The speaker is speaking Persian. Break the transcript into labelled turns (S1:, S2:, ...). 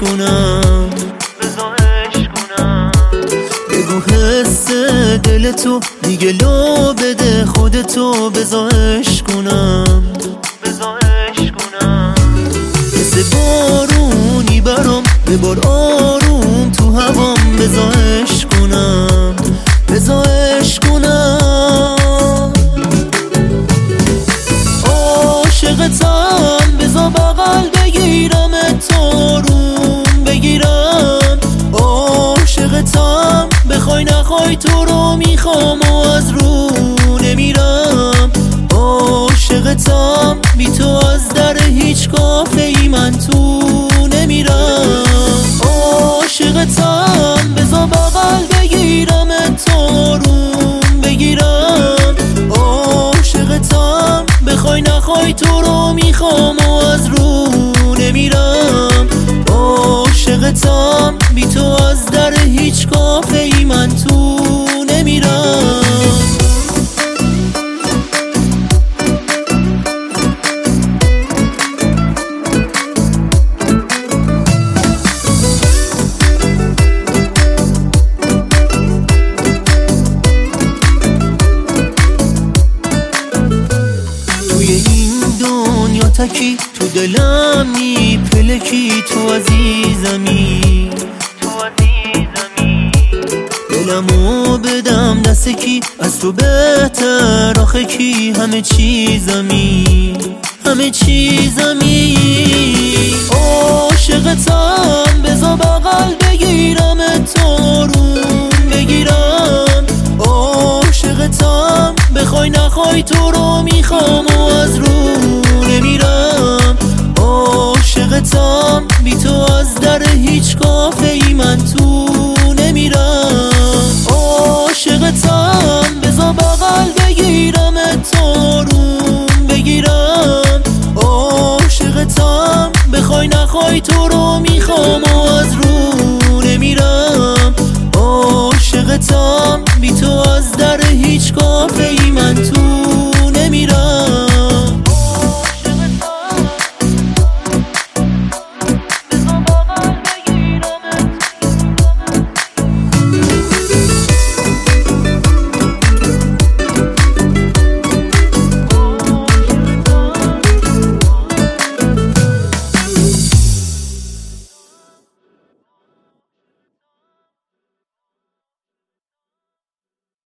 S1: کنم، بگو حس دل تو دیگه لو بده خودتو، بذارش کنم، مثل بارونی برام ببار آروم تو هوام، بذارش کنم، بذارش کنم. عاشقتم بذار بغل بگیرم تارون بگیرم، عاشقتم بخوای نخوای تو رو میخوام و از رو نمیرم، عاشقتم بی تو از در هیچ کافه ای من تو نمیرم، عاشقتم بذار بغل بگیرم تارون بگیرم، عاشقتم بخوای نخوای تو رو میخوام و از رو نمیرم، عاشقتم بی تو از در هیچ کافه ای من تو نمیرم. تکی تو دلم میپلکی، تو عزیزمی، دلمو بدم دست کی از تو بهتر، آخه کی همه چیزمی، همه چیزمی. عاشقتم بذار بغل بگیرم تارون بگیرم، عاشقتم بخوای نخوای تو رو میخوام و از رو نمیرم، عاشقتم بی تو از در هیچ کافه ای من تو نمیرم، عاشقتم بذار بغل بگیرم تارون بگیرم، عاشقتم بخوای نخوای تو رو میخوام و از رو نمیرم، عاشقتم بی تو